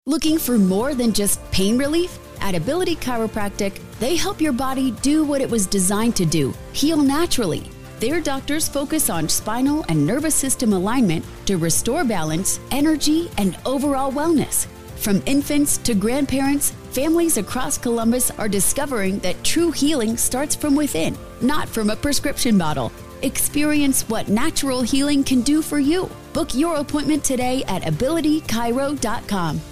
Looking for more than just pain relief? At Ability Chiropractic, they help your body do what it was designed to do, heal naturally. Their doctors focus on spinal and nervous system alignment to restore balance, energy, and overall wellness. From infants to grandparents, families across Columbus are discovering that true healing starts from within, not from a prescription bottle. Experience what natural healing can do for you. Book your appointment today at abilitychiro.com.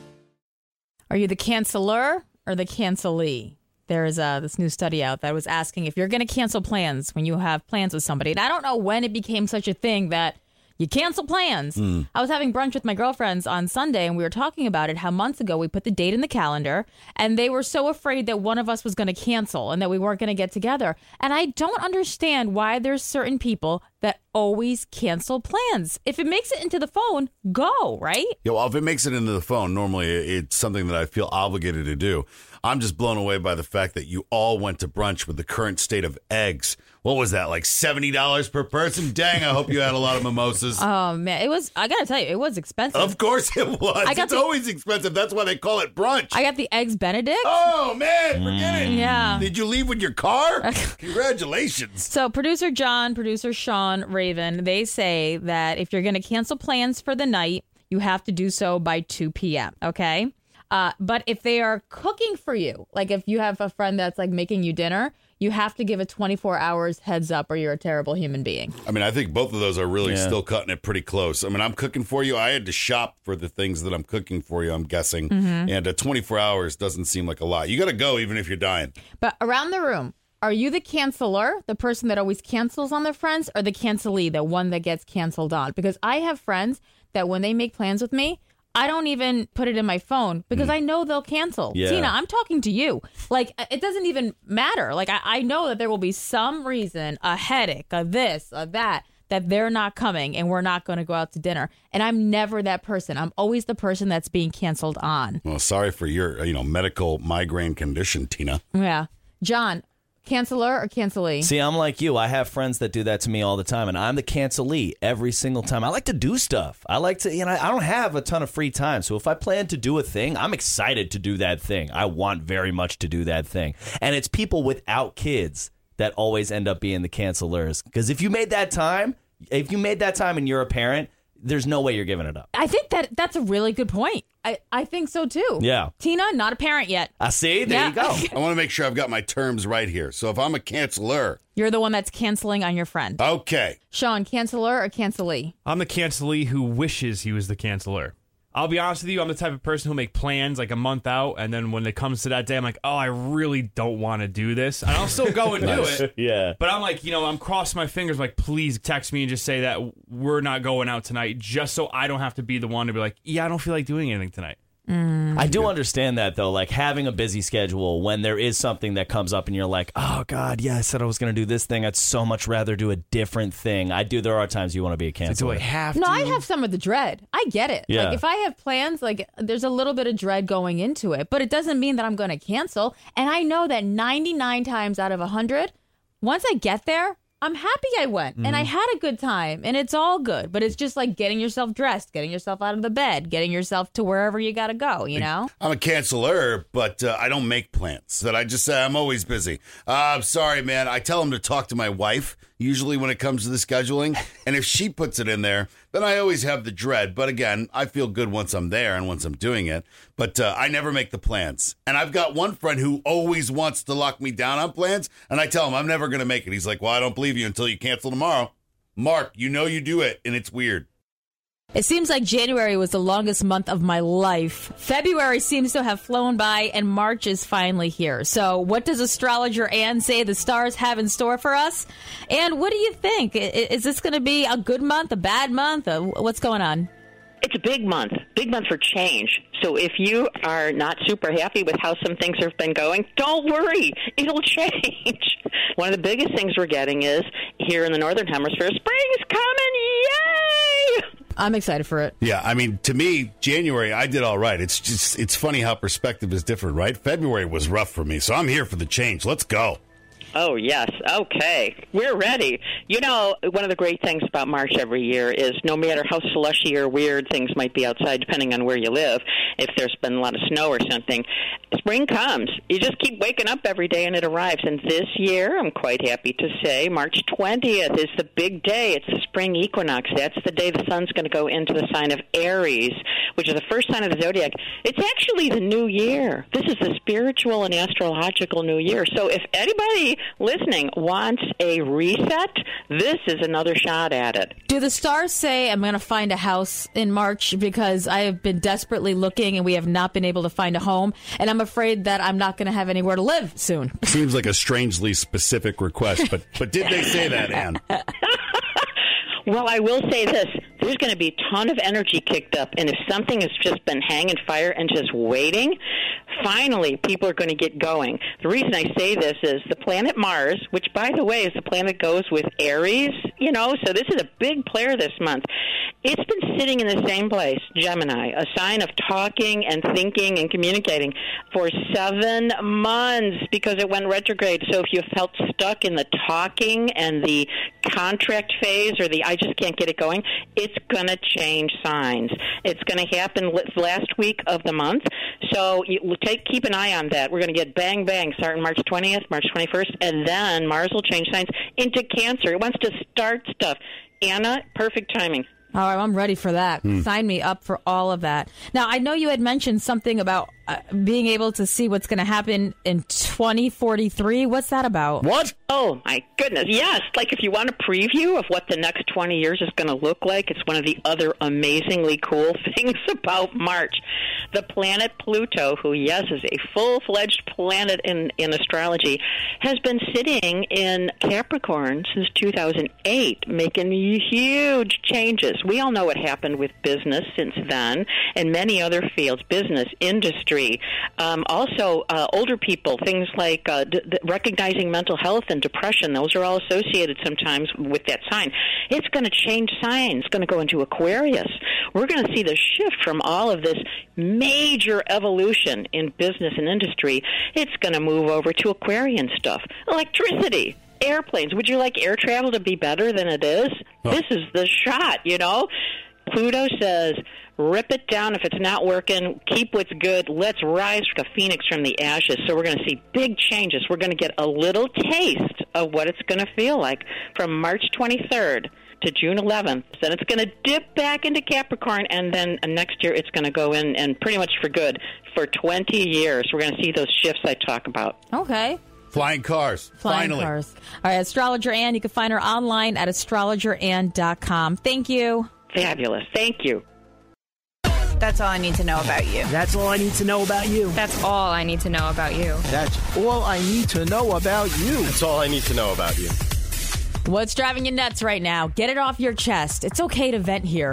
Are you the canceller or the cancelee? There is this new study out that was asking if you're going to cancel plans when you have plans with somebody. And I don't know when it became such a thing that you cancel plans. I was having brunch with my girlfriends on Sunday, and we were talking about it, how months ago we put the date in the calendar, and they were so afraid that one of us was going to cancel and that we weren't going to get together. And I don't understand why there's certain people that always cancel plans. If it makes it into the phone, go, right? Yeah, well, if it makes it into the phone, normally it's something that I feel obligated to do. I'm just blown away by the fact that you all went to brunch with the current state of eggs. What was that, like $70 per person? Dang, I hope you had a lot of mimosas. Oh, man. It was, I got to tell you, it was expensive. Of course it was. It's always expensive. That's why they call it brunch. I got the Eggs Benedict. Oh, man, forget it. Yeah. Did you leave with your car? Congratulations. So producer John, producer Sean, Raven, they say that if you're going to cancel plans for the night, you have to do so by 2 p.m., okay? But if they are cooking for you, like if you have a friend that's like making you dinner, you have to give it 24 hours heads up or you're a terrible human being. I mean, I think both of those are really still cutting it pretty close. I mean, I'm cooking for you. I had to shop for the things that I'm cooking for you, I'm guessing. And 24 hours doesn't seem like a lot. You got to go even if you're dying. But around the room, are you the canceller, the person that always cancels on their friends, or the cancelee, the one that gets canceled on? Because I have friends that when they make plans with me, I don't even put it in my phone because I know they'll cancel. Yeah. Tina, I'm talking to you. Like, it doesn't even matter. Like, I know that there will be some reason, a headache, a this, a that they're not coming and we're not going to go out to dinner. And I'm never that person. I'm always the person that's being canceled on. Well, sorry for your, medical migraine condition, Tina. Yeah. John, canceller or cancelee? See, I'm like you. I have friends that do that to me all the time, and I'm the cancelee every single time. I like to do stuff. I like to, I don't have a ton of free time. So if I plan to do a thing, I'm excited to do that thing. I want very much to do that thing. And it's people without kids that always end up being the cancelers. Because if you made that time and you're a parent, there's no way you're giving it up. I think that's a really good point. I think so, too. Yeah. Tina, not a parent yet. I see. There you go. I want to make sure I've got my terms right here. So if I'm a canceller. You're the one that's canceling on your friend. Okay. Sean, canceller or cancelee? I'm the cancelee who wishes he was the canceller. I'll be honest with you, I'm the type of person who'll make plans like a month out, and then when it comes to that day, I'm like, oh, I really don't want to do this. And I'll still go and do it. Yeah. But I'm like, I'm crossing my fingers, like, please text me and just say that we're not going out tonight, just so I don't have to be the one to be like, yeah, I don't feel like doing anything tonight. I do understand that, though, like having a busy schedule when there is something that comes up and you're like, oh, God, yeah, I said I was going to do this thing. I'd so much rather do a different thing. There are times you want to be a canceller. Do I have to? No, I have some of the dread. I get it. Yeah. Like, if I have plans, like, there's a little bit of dread going into it, but it doesn't mean that I'm going to cancel. And I know that 99 times out of 100, once I get there, I'm happy I went and I had a good time and it's all good. But it's just like getting yourself dressed, getting yourself out of the bed, getting yourself to wherever you got to go, I'm a canceller, but I don't make plans. That I just say I'm always busy. I'm sorry, man. I tell them to talk to my wife, usually when it comes to the scheduling. And if she puts it in there, then I always have the dread. But again, I feel good once I'm there and once I'm doing it. But I never make the plans. And I've got one friend who always wants to lock me down on plans. And I tell him I'm never going to make it. He's like, well, I don't believe you until you cancel tomorrow. Mark, you do it. And it's weird. It seems like January was the longest month of my life. February seems to have flown by, and March is finally here. So what does astrologer Ann say the stars have in store for us? And what do you think? Is this going to be a good month, a bad month? What's going on? It's a big month for change. So if you are not super happy with how some things have been going, don't worry. It'll change. One of the biggest things we're getting is, here in the Northern Hemisphere, spring's coming. Yay! I'm excited for it. Yeah, I mean, to me, January, I did all right. It's funny how perspective is different, right? February was rough for me, so I'm here for the change. Let's go. Oh, yes. Okay. We're ready. You know, one of the great things about March every year is no matter how slushy or weird things might be outside, depending on where you live, if there's been a lot of snow or something, spring comes. You just keep waking up every day and it arrives. And this year, I'm quite happy to say, March 20th is the big day. It's the spring equinox. That's the day the sun's going to go into the sign of Aries, which is the first sign of the zodiac. It's actually the new year. This is the spiritual and astrological new year. So if anybody listening wants a reset, this is another shot at it. Do the stars say I'm going to find a house in March because I have been desperately looking and we have not been able to find a home, and I'm afraid that I'm not going to have anywhere to live soon? Seems like a strangely specific request, but did they say that, Ann? Well, I will say this. There's going to be a ton of energy kicked up, and if something has just been hanging fire and just waiting, finally people are going to get going. The reason I say this is the planet Mars, which, by the way, is the planet goes with Aries, you know, so this is a big player this month. It's been sitting in the same place, Gemini, a sign of talking and thinking and communicating, for 7 months because it went retrograde. So if you felt stuck in the talking and the contract phase or the I just can't get it going, it's going to change signs. It's going to happen last week of the month. So keep an eye on that. We're going to get bang, bang starting March 20th, March 21st, and then Mars will change signs into Cancer. It wants to start stuff. Anna, perfect timing. All right, I'm ready for that. Sign me up for all of that. Now, I know you had mentioned something about being able to see what's going to happen in 2043. What's that about? What? Oh, my goodness. Yes. Like if you want a preview of what the next 20 years is going to look like, it's one of the other amazingly cool things about March. The planet Pluto, who, yes, is a full-fledged planet in astrology, has been sitting in Capricorn since 2008, making huge changes. We all know what happened with business since then and many other fields, business, industry, also older people, things like recognizing mental health and depression. Those are all associated sometimes with that sign. It's going to change signs. It's going to go into Aquarius. We're going to see the shift from all of this major evolution in business and industry. It's going to move over to Aquarian stuff. Electricity. Airplanes. Would you like air travel to be better than it is? Oh. This is the shot, you know? Pluto says, rip it down if it's not working. Keep what's good. Let's rise like a phoenix from the ashes. So we're going to see big changes. We're going to get a little taste of what it's going to feel like from March 23rd to June 11th. Then it's going to dip back into Capricorn, and then next year it's going to go in, and pretty much for good, for 20 years. We're going to see those shifts I talk about. Okay. Flying cars. Finally. Cars. All right, Astrologer Ann. You can find her online at astrologerann.com. Thank you. Fabulous. Thank you. That's all I need to know about you. That's all I need to know about you. That's all I need to know about you. That's all I need to know about you. That's all I need to know about you. What's driving you nuts right now? Get it off your chest. It's okay to vent here.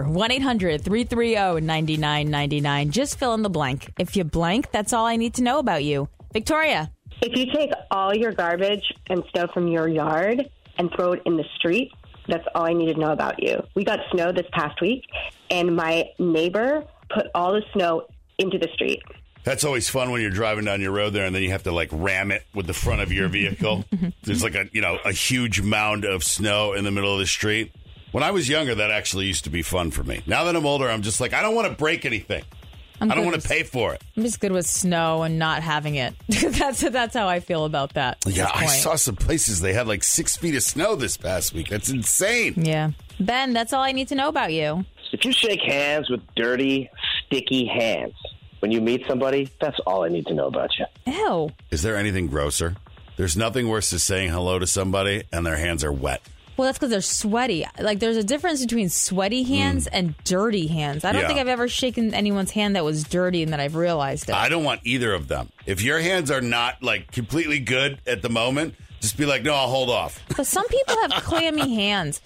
1-800-330-9999. Just fill in the blank. If you blank, that's all I need to know about you. Victoria. If you take all your garbage and stuff from your yard and throw it in the street, that's all I need to know about you. We got snow this past week, and my neighbor put all the snow into the street. That's always fun when you're driving down your road there, and then you have to like ram it with the front of your vehicle. There's like a huge mound of snow in the middle of the street. When I was younger, that actually used to be fun for me. Now that I'm older, I'm just like, I don't want to break anything. I don't want to pay for it. I'm just good with snow and not having it. That's how I feel about that. Yeah, I saw some places they had like 6 feet of snow this past week. That's insane. Yeah. Ben, that's all I need to know about you. If you shake hands with dirty, sticky hands when you meet somebody, that's all I need to know about you. Ew. Is there anything grosser? There's nothing worse than saying hello to somebody and their hands are wet. Well, that's because they're sweaty. Like, there's a difference between sweaty hands and dirty hands. I don't think I've ever shaken anyone's hand that was dirty and that I've realized it. I don't want either of them. If your hands are not, like, completely good at the moment, just be like, no, I'll hold off. But some people have clammy hands.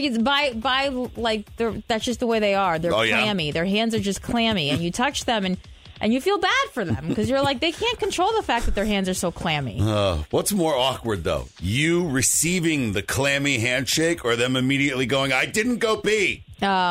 That's just the way they are. They're clammy. Their hands are just clammy. And you touch them and you feel bad for them because you're like, they can't control the fact that their hands are so clammy. What's more awkward, though? You receiving the clammy handshake or them immediately going, I didn't go pee?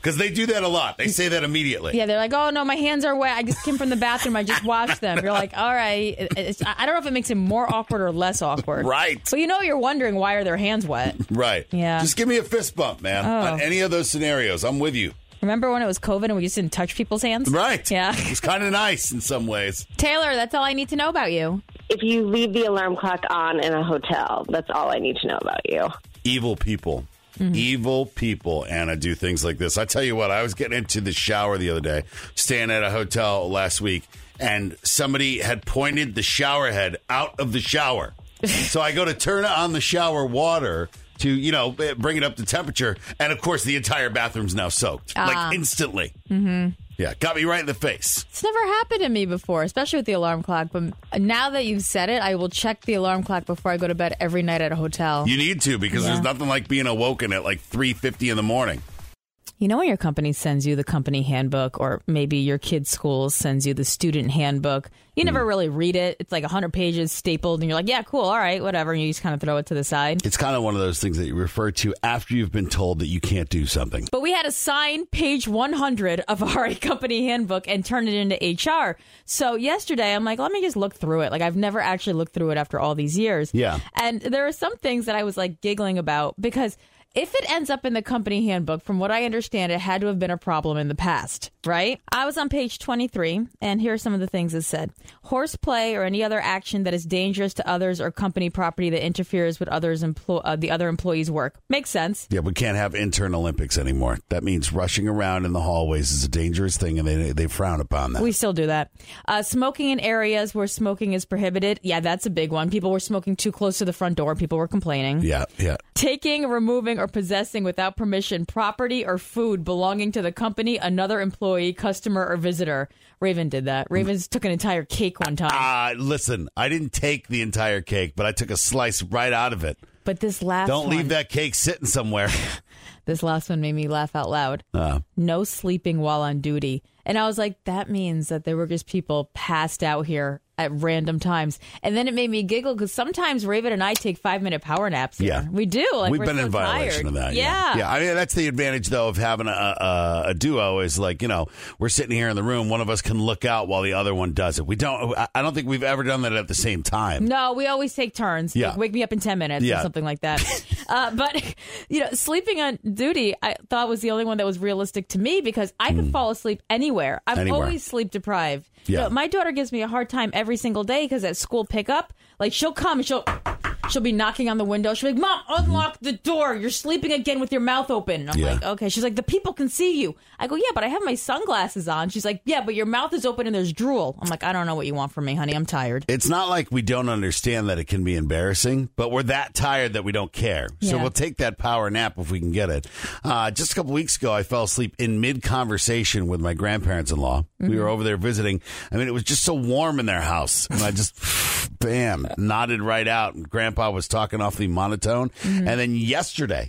because they do that a lot. They say that immediately. Yeah, they're like, oh, no, my hands are wet. I just came from the bathroom. I just washed them. You're like, all right. I don't know if it makes it more awkward or less awkward. Right. But you're wondering, why are their hands wet? Right. Yeah. Just give me a fist bump, man. On any of those scenarios, I'm with you. Remember when it was COVID and we just didn't touch people's hands? Right. Yeah. It was kind of nice in some ways. Taylor, that's all I need to know about you. If you leave the alarm clock on in a hotel, that's all I need to know about you. Evil people. Evil people, Anna, do things like this. I tell you what, I was getting into the shower the other day, staying at a hotel last week, and somebody had pointed the shower head out of the shower. So I go to turn on the shower water to, bring it up to temperature. And, of course, the entire bathroom's now soaked, like instantly. Mm-hmm. Yeah, got me right in the face. It's never happened to me before, especially with the alarm clock. But now that you've said it, I will check the alarm clock before I go to bed every night at a hotel. You need to, because there's nothing like being awoken at like 3:50 in the morning. When your company sends you the company handbook, or maybe your kid's school sends you the student handbook, you never really read it. It's like 100 pages stapled, and you're like, yeah, cool, all right, whatever, and you just kind of throw it to the side. It's kind of one of those things that you refer to after you've been told that you can't do something. But we had to sign page 100 of our company handbook and turn it into HR. So yesterday, I'm like, let me just look through it. Like, I've never actually looked through it after all these years. Yeah. And there are some things that I was like giggling about, because if it ends up in the company handbook, from what I understand, it had to have been a problem in the past, right? I was on page 23, and here are some of the things it said. Horseplay or any other action that is dangerous to others or company property that interferes with the other employees' work. Makes sense. Yeah, we can't have intern Olympics anymore. That means rushing around in the hallways is a dangerous thing, and they frown upon that. We still do that. Smoking in areas where smoking is prohibited. Yeah, that's a big one. People were smoking too close to the front door. People were complaining. Yeah. Taking, removing, or possessing without permission property or food belonging to the company, another employee, customer, or visitor. Raven did that. Raven took an entire cake one time. Listen, I didn't take the entire cake, but I took a slice right out of it. But this last Don't leave that cake sitting somewhere. This last one made me laugh out loud. No sleeping while on duty. And I was like, that means that there were just people passed out here at random times. And then it made me giggle, because sometimes Raven and I take 5-minute power naps here. Yeah. We do. We've we're been so in violation tired. of that. Yeah. I mean, that's the advantage, though, of having a duo is like, we're sitting here in the room. One of us can look out while the other one does it. I don't think we've ever done that at the same time. No, we always take turns. Yeah. Like, wake me up in 10 minutes or something like that. But, sleeping on duty, I thought was the only one that was realistic to me, because I could fall asleep anywhere. I'm always sleep deprived. Yeah. My daughter gives me a hard time every single day, because at school pickup, like, she'll come and she'll be knocking on the window. She'll be like, Mom, unlock the door. You're sleeping again with your mouth open. And I'm like, okay. She's like, the people can see you. I go, yeah, but I have my sunglasses on. She's like, yeah, but your mouth is open and there's drool. I'm like, I don't know what you want from me, honey. I'm tired. It's not like we don't understand that it can be embarrassing, but we're that tired that we don't care. So we'll take that power nap if we can get it. Just a couple weeks ago, I fell asleep in mid-conversation with my grandparents-in-law. Mm-hmm. We were over there visiting. I mean, it was just so warm in their house. And I just, bam, nodded right out. And Grandpa was talking awfully monotone. Mm-hmm. And then yesterday,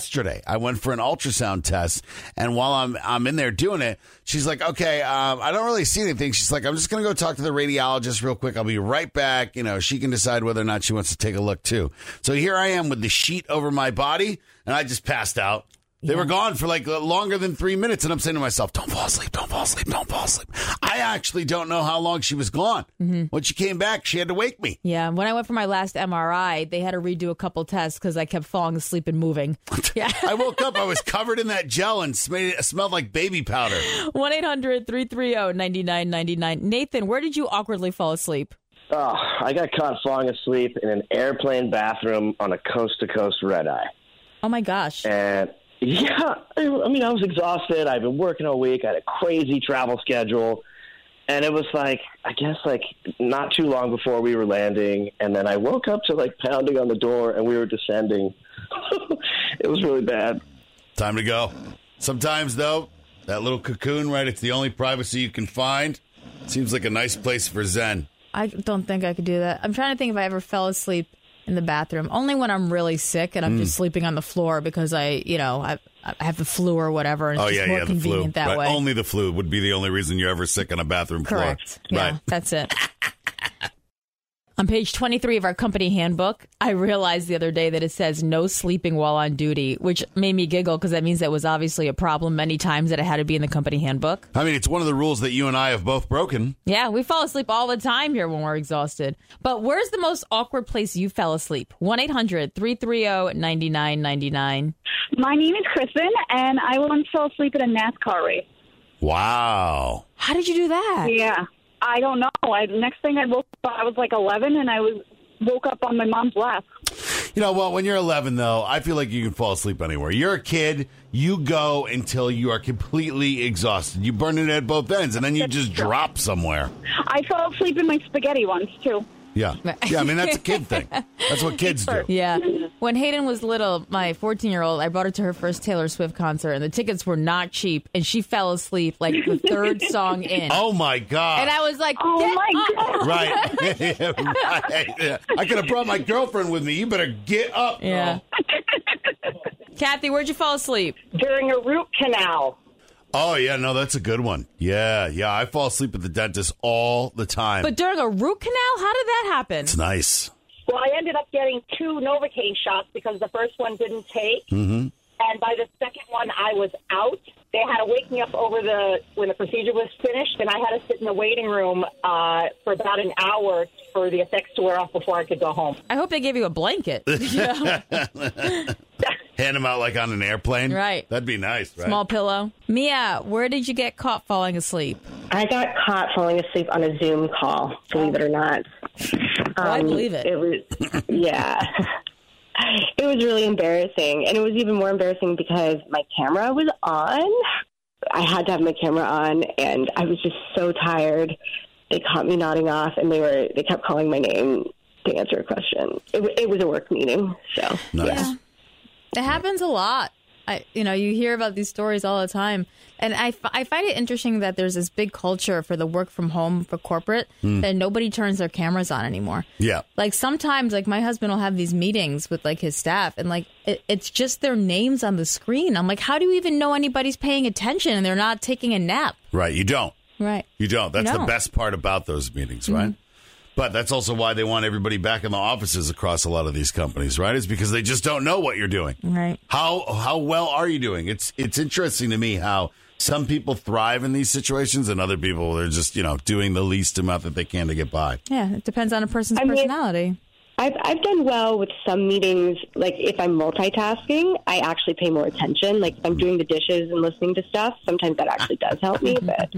I went for an ultrasound test. And while I'm in there doing it, she's like, okay, I don't really see anything. She's like, I'm just going to go talk to the radiologist real quick. I'll be right back. She can decide whether or not she wants to take a look too. So here I am with the sheet over my body, and I just passed out. They were gone for like longer than 3 minutes, and I'm saying to myself, don't fall asleep, don't fall asleep, don't fall asleep. I actually don't know how long she was gone. Mm-hmm. When she came back, she had to wake me. Yeah, when I went for my last MRI, they had to redo a couple tests because I kept falling asleep and moving. Yeah. I woke up, I was covered in that gel and smelled like baby powder. 1-800-330-9999. Nathan, where did you awkwardly fall asleep? Oh, I got caught falling asleep in an airplane bathroom on a coast-to-coast red-eye. Oh, my gosh. And... yeah, I mean, I was exhausted. I've been working all week. I had a crazy travel schedule. And it was like, I guess, like, not too long before we were landing. And then I woke up to, like, pounding on the door, and we were descending. It was really bad. Time to go. Sometimes, though, that little cocoon, right, it's the only privacy you can find. Seems like a nice place for zen. I don't think I could do that. I'm trying to think if I ever fell asleep in the bathroom. Only when I'm really sick and I'm just sleeping on the floor because I have the flu or whatever. And it's just more convenient that way. Only the flu would be the only reason you're ever sick on a bathroom floor. Correct. Yeah, right. That's it. On page 23 of our company handbook, I realized the other day that it says no sleeping while on duty, which made me giggle because that means that was obviously a problem many times that it had to be in the company handbook. I mean, it's one of the rules that you and I have both broken. Yeah, we fall asleep all the time here when we're exhausted. But where's the most awkward place you fell asleep? 1-800-330-9999. My name is Kristen, and I once fell asleep at a NASCAR race. Wow. How did you do that? Yeah. I don't know. Next thing I woke up, I was like 11, and I woke up on my mom's lap. You know, well, when you're 11, though, I feel like you can fall asleep anywhere. You're a kid. You go until you are completely exhausted. You burn it at both ends, and then you just drop somewhere. I fell asleep in my spaghetti once, too. Yeah. Yeah, I mean, that's a kid thing. That's what kids do. Yeah. When Hayden was little, my 14-year-old, I brought her to her first Taylor Swift concert, and the tickets were not cheap, and she fell asleep like the third song in. Oh, my God. And I was like, oh, my God. Right. Right. I could have brought my girlfriend with me. You better get up. Yeah. Kathy, where'd you fall asleep? During a root canal. Oh, yeah, no, that's a good one. Yeah, I fall asleep at the dentist all the time. But during a root canal? How did that happen? It's nice. Well, I ended up getting 2 Novocaine shots because the first one didn't take. Mm-hmm. And by the second one, I was out. They had to wake me up when the procedure was finished, and I had to sit in the waiting room for about an hour for the effects to wear off before I could go home. I hope they gave you a blanket. Hand them out like on an airplane? Right. That'd be nice, right? Small pillow. Mia, where did you get caught falling asleep? I got caught falling asleep on a Zoom call, believe it or not. I believe it. It was, yeah. It was really embarrassing. And it was even more embarrassing because my camera was on. I had to have my camera on, and I was just so tired. They caught me nodding off, and they kept calling my name to answer a question. It was a work meeting, so nice. Yeah. It happens a lot. You hear about these stories all the time. And I find it interesting that there's this big culture for the work from home for corporate that nobody turns their cameras on anymore. Yeah. Like sometimes, like my husband will have these meetings with like his staff and like it's just their names on the screen. I'm like, how do you even know anybody's paying attention and they're not taking a nap? Right. You don't. Right. You don't. That's No. the best part about those meetings, right? But that's also why they want everybody back in the offices across a lot of these companies, right? Is because they just don't know what you're doing. Right. How well are you doing? It's interesting to me how some people thrive in these situations and other people, they're just, doing the least amount that they can to get by. Yeah, it depends on a person's personality. I've done well with some meetings. Like if I'm multitasking, I actually pay more attention. Like if I'm doing the dishes and listening to stuff, sometimes that actually does help me. But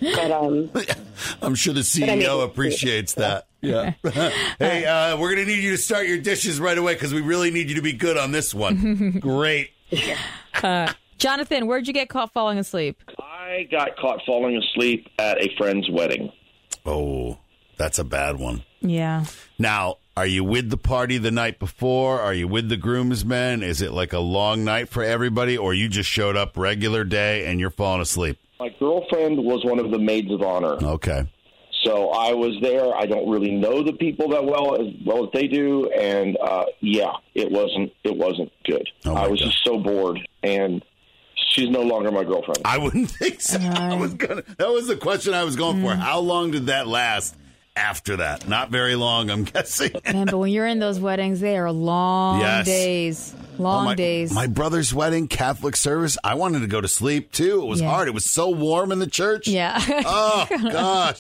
I'm sure the CEO appreciates that. Yeah. Hey, we're going to need you to start your dishes right away because we really need you to be good on this one. Great. Jonathan, where'd you get caught falling asleep? I got caught falling asleep at a friend's wedding. Oh, that's a bad one. Yeah. Now, are you with the party the night before? Are you with the groomsmen? Is it like a long night for everybody, or you just showed up regular day and you're falling asleep? My girlfriend was one of the maids of honor. Okay. So I was there. I don't really know the people that well as they do, and it wasn't good. I was just so bored, and she's no longer my girlfriend. I wouldn't think so. That was the question I was going for. How long did that last? After that, not very long, I'm guessing. Man, but when you're in those weddings, they are long days. Long days. My brother's wedding, Catholic service, I wanted to go to sleep, too. It was hard. It was so warm in the church. Yeah. Oh, gosh.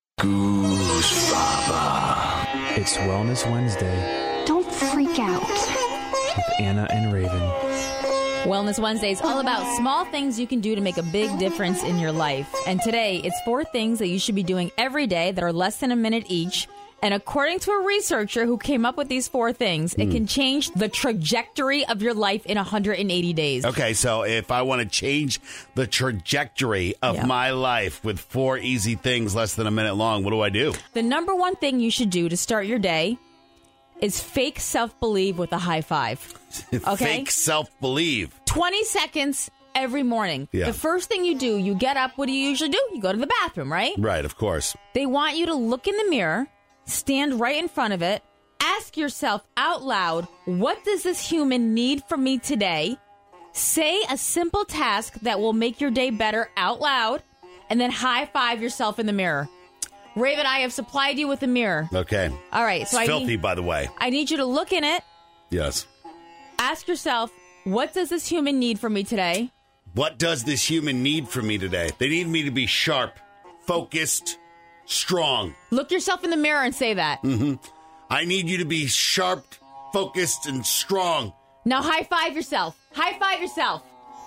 Goose Baba. It's Wellness Wednesday Don't freak out. with Anna and Raven. Wellness Wednesday is all about small things you can do to make a big difference in your life. And today, it's 4 things that you should be doing every day that are less than a minute each. And according to a researcher who came up with these 4 things, it can change the trajectory of your life in 180 days. Okay, so if I want to change the trajectory of my life with 4 easy things less than a minute long, what do I do? The number one thing you should do to start your day is fake self-believe with a high five. Okay? Fake self-believe. 20 seconds every morning. Yeah. The first thing you do, you get up. What do you usually do? You go to the bathroom, right? Right, of course. They want you to look in the mirror, stand right in front of it, ask yourself out loud, what does this human need from me today? Say a simple task that will make your day better out loud, and then high five yourself in the mirror. Raven, I have supplied you with a mirror. Okay. All right. So It's filthy, by the way. I need you to look in it. Yes. Ask yourself, what does this human need from me today? What does this human need from me today? They need me to be sharp, focused, strong. Look yourself in the mirror and say that. Mm-hmm. I need you to be sharp, focused, and strong. Now high five yourself. High five yourself.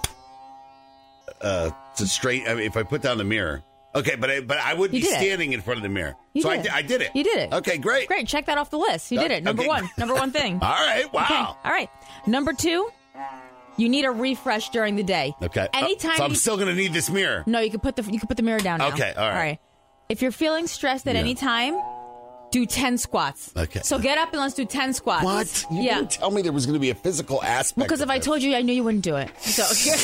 It's a straight. I mean, if I put down the mirror, okay, but I would be standing in front of the mirror. So I did it. You did it. Okay, great. Great. Check that off the list. You did it. Number one. Number one thing. All right. Wow. Okay. All right. Number 2, you need a refresh during the day. Okay. Anytime. So I'm still going to need this mirror. No, you can put the mirror down now. Okay. All right. If you're feeling stressed at any time, do 10 squats. Okay. So get up and let's do 10 squats. What? You didn't tell me there was going to be a physical aspect. Because if I told you, I knew you wouldn't do it. So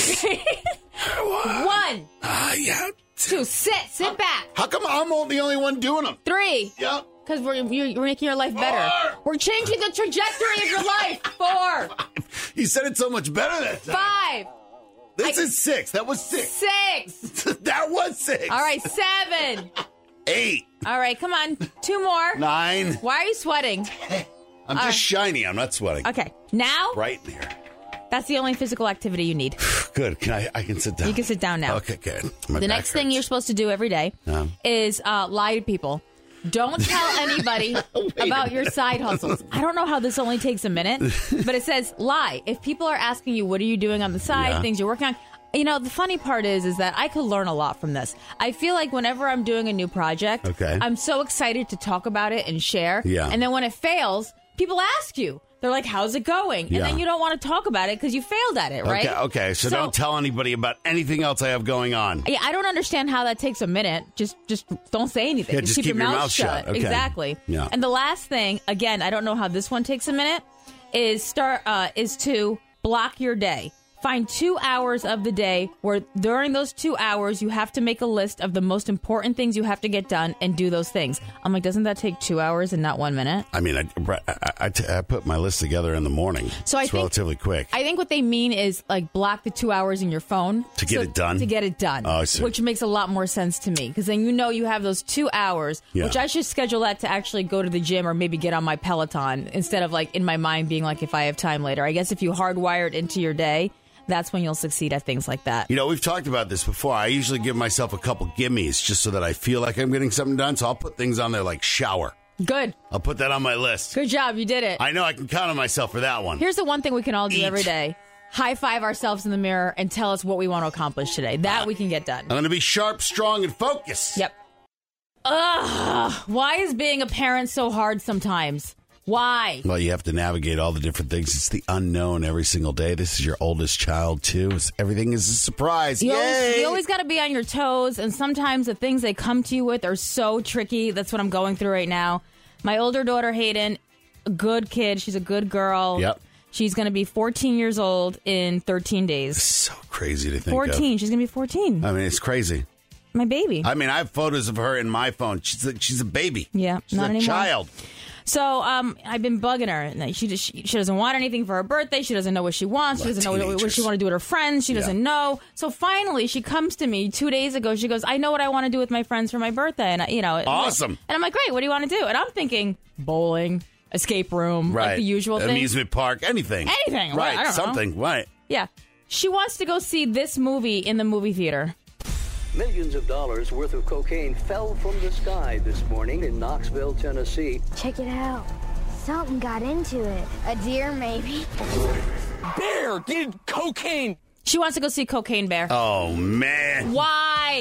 1. Yeah. 2. Sit back. How come I'm the only one doing them? 3. Yep. Because we're making your life better. 4. We're changing the trajectory of your life. 4. You said it so much better that time. 5. This is 6. That was 6. 6. That was 6. All right, 7. 8. All right, come on. 2 more. 9. Why are you sweating? I'm just shiny. I'm not sweating. Okay, now Right in here. that's the only physical activity you need. Good. I can sit down. You can sit down now. Okay, good. The next thing you're supposed to do every day is lie to people. Don't tell anybody about your side hustles. I don't know how this only takes a minute, but it says lie. If people are asking you, what are you doing on the side, things you're working on, you know, the funny part is that I could learn a lot from this. I feel like whenever I'm doing a new project, I'm so excited to talk about it and share. Yeah. And then when it fails, people ask you. They're like, how's it going? And then you don't want to talk about it because you failed at it, right? Okay. So don't tell anybody about anything else I have going on. Yeah, I don't understand how that takes a minute. Just don't say anything. Yeah, just keep your mouth shut. Okay. Exactly. Yeah. And the last thing, again, I don't know how this one takes a minute, is to block your day. Find 2 hours of the day where during those 2 hours you have to make a list of the most important things you have to get done and do those things. I'm like, doesn't that take 2 hours and not 1 minute? I mean, I put my list together in the morning. So it's relatively quick. I think what they mean is like block the 2 hours in your phone. To get it done? To get it done. Oh, I see. Which makes a lot more sense to me because then you know you have those 2 hours, which I should schedule that to actually go to the gym or maybe get on my Peloton instead of like in my mind being like if I have time later. I guess if you hardwire it into your day, that's when you'll succeed at things like that. You know, we've talked about this before. I usually give myself a couple gimmies just so that I feel like I'm getting something done. So I'll put things on there like shower. Good. I'll put that on my list. Good job. You did it. I know I can count on myself for that one. Here's the one thing we can all do every day. High five ourselves in the mirror and tell us what we want to accomplish today. That we can get done. I'm going to be sharp, strong, and focused. Yep. Ugh. Why is being a parent so hard sometimes? Why? Well, you have to navigate all the different things. It's the unknown every single day. This is your oldest child, too. Everything is a surprise. You Yay! always got to be on your toes, and sometimes the things they come to you with are so tricky. That's what I'm going through right now. My older daughter, Hayden, a good kid. She's a good girl. Yep. She's going to be 14 years old in 13 days. So crazy to think 14. She's going to be 14. I mean, it's crazy. My baby. I mean, I have photos of her in my phone. She's a baby. Yeah, she's not a anymore. child. So I've been bugging her. And she doesn't want anything for her birthday. She doesn't know what she wants. She doesn't know what she want to do with her friends. She doesn't know. So finally, she comes to me 2 days ago. She goes, I know what I want to do with my friends for my birthday. And, awesome. And I'm like, great, what do you want to do? And I'm thinking bowling, escape room, like the usual thing. Amusement park, anything. Anything. Right, I don't something, know. right. Yeah. She wants to go see this movie in the movie theater. Millions of dollars worth of cocaine fell from the sky this morning in Knoxville, Tennessee. Check it out. Something got into it. A deer, maybe. Bear did cocaine. She wants to go see Cocaine Bear. Oh, man. Why?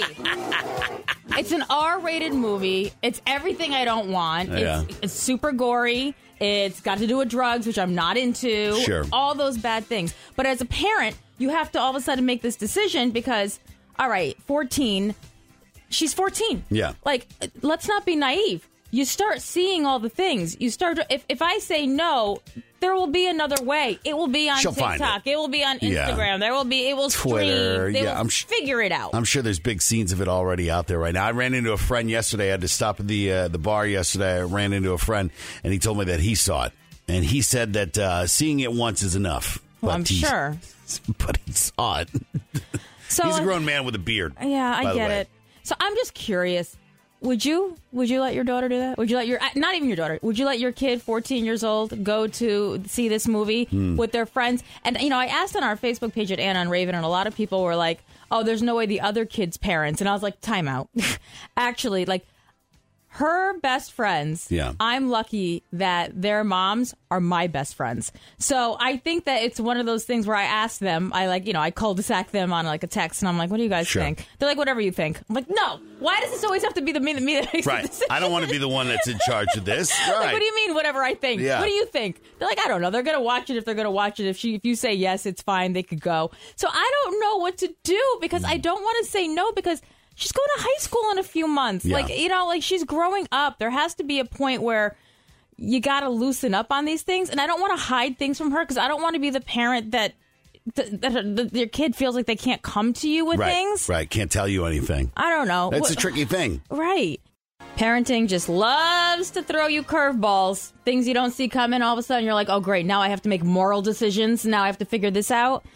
It's an R-rated movie. It's everything I don't want. Yeah. It's super gory. It's got to do with drugs, which I'm not into. Sure. All those bad things. But as a parent, you have to all of a sudden make this decision because, all right, 14, she's 14. Yeah. Like, let's not be naive. You start seeing all the things. You start. If I say no, there will be another way. It will be on She'll find TikTok. It will be on Instagram. Yeah. It will Twitter. stream. They Yeah, will figure it out. I'm sure there's big scenes of it already out there right now. I ran into a friend yesterday. I had to stop at the bar yesterday. I ran into a friend, and he told me that he saw it. And he said that seeing it once is enough. Well, I'm sure. But he saw it. So He's a grown man with a beard. Yeah, by I the get way. it. So I'm just curious. Would you let your daughter do that? Would you let not even your daughter, would you let your kid, 14 years old, go to see this movie with their friends? And, I asked on our Facebook page at Anna and Raven, and a lot of people were like, oh, there's no way the other kid's parents. And I was like, time out. Actually, like, her best friends, I'm lucky that their moms are my best friends. So I think that it's one of those things where I ask them, I cul-de-sac them on like a text, and I'm like, what do you guys think? They're like, whatever you think. I'm like, no, why does this always have to be me that makes the decision? I don't want to be the one that's in charge of this. Right. Like, what do you mean, whatever I think? Yeah. What do you think? They're like, I don't know. They're going to watch it if they're going to watch it. If you say yes, it's fine. They could go. So I don't know what to do because I don't want to say no because she's going to high school in a few months. Yeah. Like she's growing up. There has to be a point where you got to loosen up on these things. And I don't want to hide things from her because I don't want to be the parent that your kid feels like they can't come to you with things. Right. Can't tell you anything. I don't know. That's a tricky thing. Right. Parenting just loves to throw you curveballs. Things you don't see coming. All of a sudden, you're like, oh, great. Now I have to make moral decisions. Now I have to figure this out.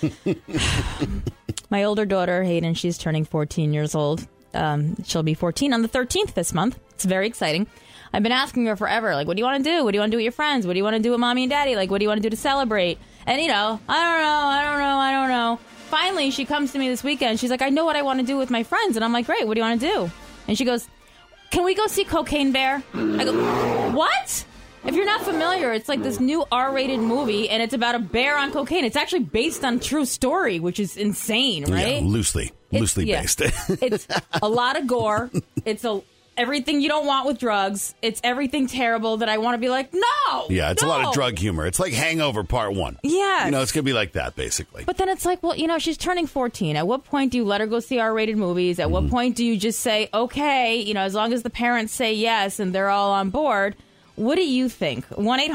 My older daughter, Hayden, she's turning 14 years old. She'll be 14 on the 13th this month. It's very exciting. I've been asking her forever, like, what do you want to do? What do you want to do with your friends? What do you want to do with mommy and daddy? Like, what do you want to do to celebrate? And, I don't know. Finally, she comes to me this weekend. She's like, I know what I want to do with my friends. And I'm like, great, what do you want to do? And she goes, can we go see Cocaine Bear? I go, what? If you're not familiar, it's like this new R-rated movie, and it's about a bear on cocaine. It's actually based on true story, which is insane, right? Yeah, loosely based. It's a lot of gore. It's everything you don't want with drugs. It's everything terrible that I want to be like, no! Yeah, it's a lot of drug humor. It's like Hangover Part 1. Yeah. It's going to be like that, basically. But then it's like, well, she's turning 14. At what point do you let her go see R-rated movies? At what point do you just say, okay, as long as the parents say yes and they're all on board? What do you think?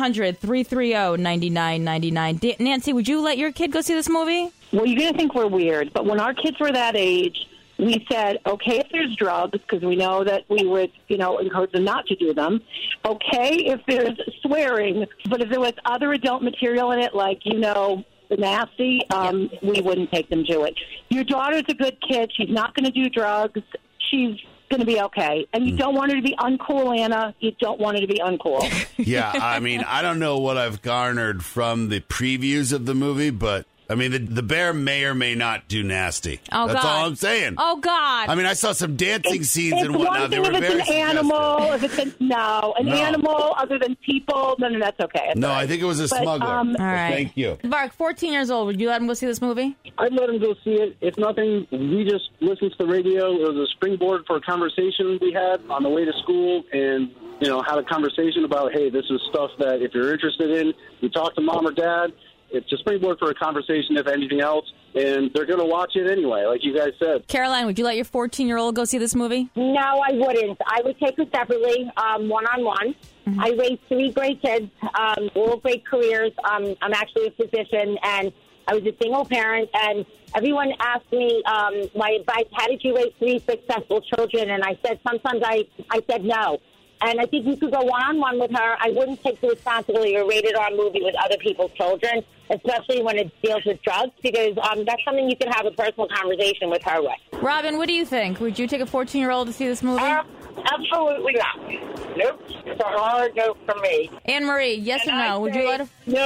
1-800-330-9999. Nancy, would you let your kid go see this movie? Well, you're going to think we're weird, but when our kids were that age, we said, okay, if there's drugs, because we know that we would, encourage them not to do them. Okay, if there's swearing, but if there was other adult material in it, like, nasty, we wouldn't take them to it. Your daughter's a good kid. She's not going to do drugs. She's going to be okay. And you don't want her to be uncool, Anna. You don't want her to be uncool. Yeah, I don't know what I've garnered from the previews of the movie, but the bear may or may not do nasty. Oh, That's God. all I'm saying. Oh, God. I saw some dancing scenes and whatnot. They were very suggestive. Animal, if it's animal other than people, then that's okay. No, I think it was a smuggler. All right. Thank you. Mark, 14 years old. Would you let him go see this movie? I'd let him go see it. If nothing, we just listened to the radio. It was a springboard for a conversation we had on the way to school and, had a conversation about, hey, this is stuff that if you're interested in, you talk to mom or dad. It's a springboard for a conversation, if anything else, and they're going to watch it anyway, like you guys said. Caroline, would you let your 14-year-old go see this movie? No, I wouldn't. I would take her separately, one-on-one. Mm-hmm. I raised 3 great kids, all great careers. I'm actually a physician, and I was a single parent, and everyone asked me my advice, how did you raise 3 successful children? And I said, sometimes I said no. And I think you could go one-on-one with her. I wouldn't take the responsibility of a rated-R movie with other people's children, especially when it deals with drugs, because that's something you can have a personal conversation with her with. Robin, what do you think? Would you take a 14-year-old to see this movie? Absolutely not. Nope. It's a hard no for me. Anne-Marie, yes or no? Would you let her?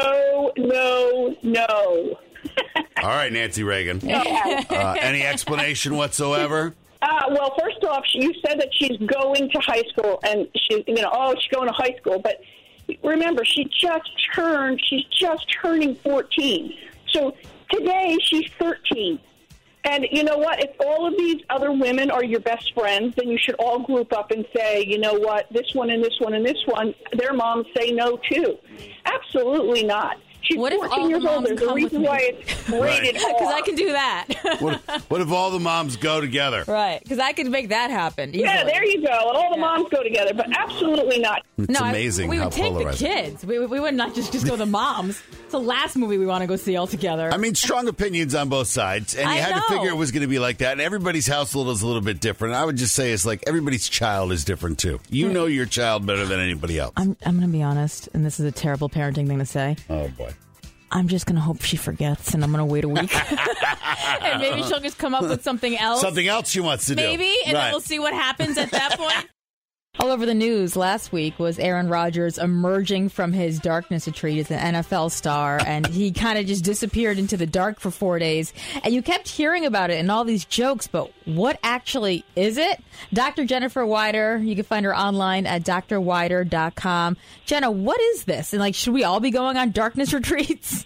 No. All right, Nancy Reagan. Any explanation whatsoever? Well, first off, you said that she's going to high school, and she's going to high school. But remember, she's just turning 14. So today she's 13. And you know what? If all of these other women are your best friends, then you should all group up and say, you know what, this one and this one and this one, their moms say no too. Absolutely not. She's 14 years old. There's a reason why it's rated R. Because I can do that. What if all the moms go together? Right, because I can make that happen easily. Yeah, there you go. And all the moms go together, but absolutely not. It's amazing we how would take polarizing. the kids. We would not just go the moms. It's the last movie we want to go see all together. Strong opinions on both sides, and you had to figure it was going to be like that. And everybody's household is a little bit different. I would just say it's like everybody's child is different too. You know your child better than anybody else. I'm going to be honest, and this is a terrible parenting thing to say. Oh boy. I'm just going to hope she forgets, and I'm going to wait a week. And maybe she'll just come up with something else. Something else she wants to do. Maybe, and then we'll see what happens at that point. All over the news last week was Aaron Rodgers emerging from his darkness retreat as an NFL star, and he kind of just disappeared into the dark for 4 days. And you kept hearing about it and all these jokes, but what actually is it? Dr. Jennifer Weider, you can find her online at drweider.com. Jenna, what is this? And should we all be going on darkness retreats?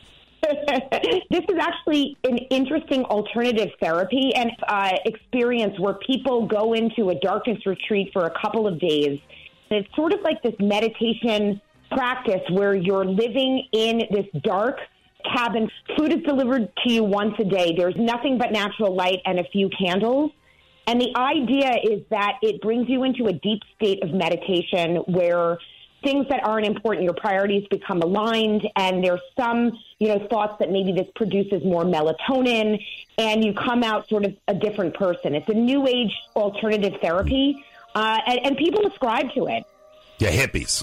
This is actually an interesting alternative therapy and experience where people go into a darkness retreat for a couple of days. It's sort of like this meditation practice where you're living in this dark cabin. Food is delivered to you once a day. There's nothing but natural light and a few candles. And the idea is that it brings you into a deep state of meditation where things that aren't important, your priorities become aligned, and there's some, thoughts that maybe this produces more melatonin, and you come out sort of a different person. It's a new age alternative therapy, and people ascribe to it. Yeah, hippies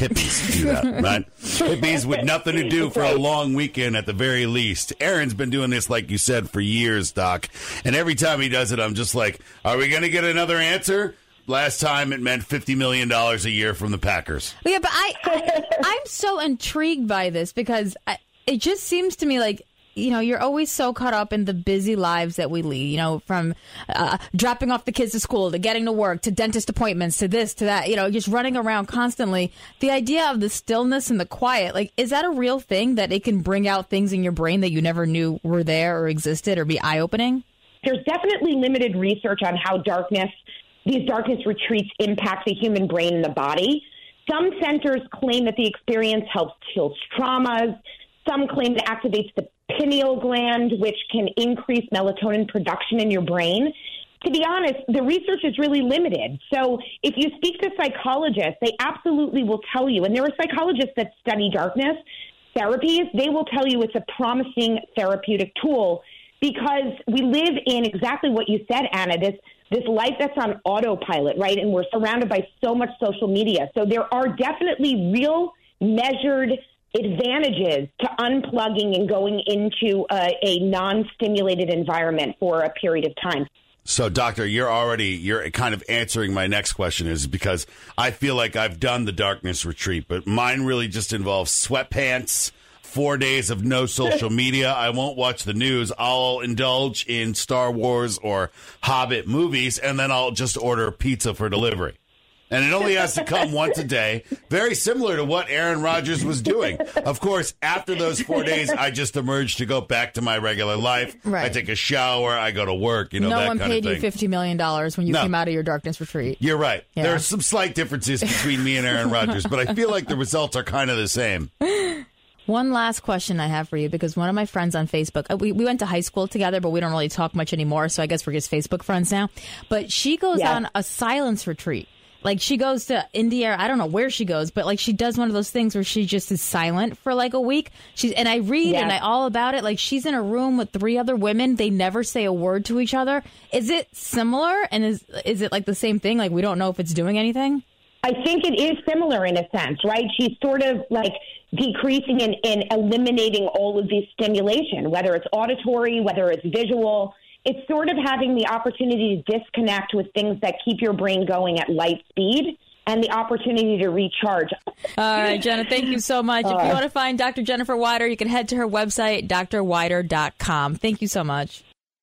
do that, right? Hippies with nothing to do for a long weekend at the very least. Aaron's been doing this, like you said, for years, Doc, and every time he does it, I'm just like, are we going to get another answer? Last time it meant $50 million a year from the Packers. Yeah, but I'm so intrigued by this because it just seems to me like, you're always so caught up in the busy lives that we lead, from dropping off the kids to school to getting to work to dentist appointments to this to that, just running around constantly. The idea of the stillness and the quiet, is that a real thing that it can bring out things in your brain that you never knew were there or existed or be eye-opening? There's definitely limited research on how these darkness retreats impact the human brain and the body. Some centers claim that the experience helps heal traumas. Some claim it activates the pineal gland, which can increase melatonin production in your brain. To be honest, the research is really limited. So if you speak to psychologists, they absolutely will tell you, and there are psychologists that study darkness therapies, they will tell you it's a promising therapeutic tool because we live in exactly what you said, Anna, this life that's on autopilot, right? And we're surrounded by so much social media. So there are definitely real measured advantages to unplugging and going into a non-stimulated environment for a period of time. So, Doctor, you're kind of answering my next question is because I feel like I've done the darkness retreat, but mine really just involves sweatpants, 4 days of no social media. I won't watch the news. I'll indulge in Star Wars or Hobbit movies, and then I'll just order pizza for delivery. And it only has to come once a day, very similar to what Aaron Rodgers was doing. Of course, after those 4 days, I just emerge to go back to my regular life. Right. I take a shower. I go to work, no that one kind of paid thing. you $50 million when you came out of your darkness retreat. You're right. Yeah. There are some slight differences between me and Aaron Rodgers, but I feel like the results are kind of the same. One last question I have for you, because one of my friends on Facebook, we went to high school together, but we don't really talk much anymore, so I guess we're just Facebook friends now. But she goes on a silence retreat. She goes to India. I don't know where she goes, but she does one of those things where she just is silent for a week. And I read and I all about it. She's in a room with 3 other women. They never say a word to each other. Is it similar? And is it the same thing? We don't know if it's doing anything? I think it is similar in a sense, right? She's sort of decreasing and eliminating all of the stimulation, whether it's auditory, whether it's visual. It's sort of having the opportunity to disconnect with things that keep your brain going at light speed and the opportunity to recharge. All right, Jenna, thank you so much. If you want to find Dr. Jennifer Weider, you can head to her website, drweider.com. Thank you so much.